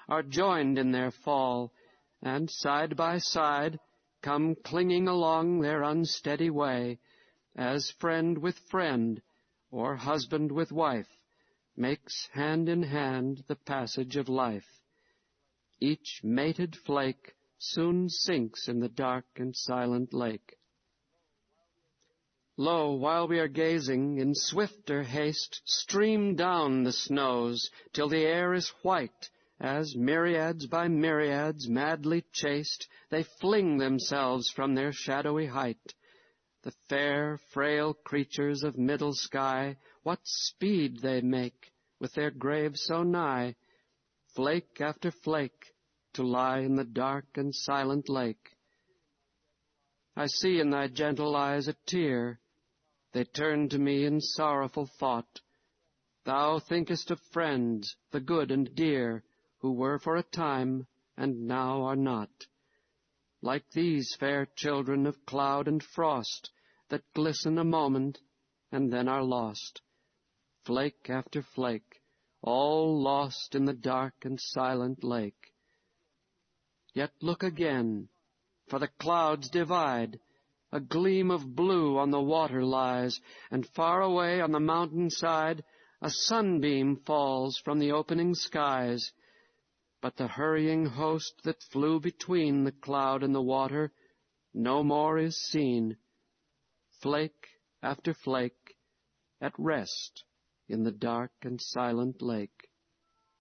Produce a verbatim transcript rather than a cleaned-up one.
are joined in their fall, and side by side come clinging along their unsteady way, as friend with friend, or husband with wife, makes hand in hand the passage of life. Each mated flake soon sinks in the dark and silent lake. Lo, while we are gazing, in swifter haste stream down the snows, till the air is white, as myriads by myriads madly chased, they fling themselves from their shadowy height. The fair, frail creatures of middle sky, what speed they make, with their graves so nigh, flake after flake, to lie in the dark and silent lake. I see in thy gentle eyes a tear, they turn to me in sorrowful thought. Thou thinkest of friends, the good and dear, who were for a time, and now are not. Like these fair children of cloud and frost, that glisten a moment, and then are lost. Flake after flake, all lost in the dark and silent lake. Yet look again, for the clouds divide. A gleam of blue on the water lies, and far away on the mountain side a sunbeam falls from the opening skies. But the hurrying host that flew between the cloud and the water no more is seen. Flake after flake, at rest in the dark and silent lake.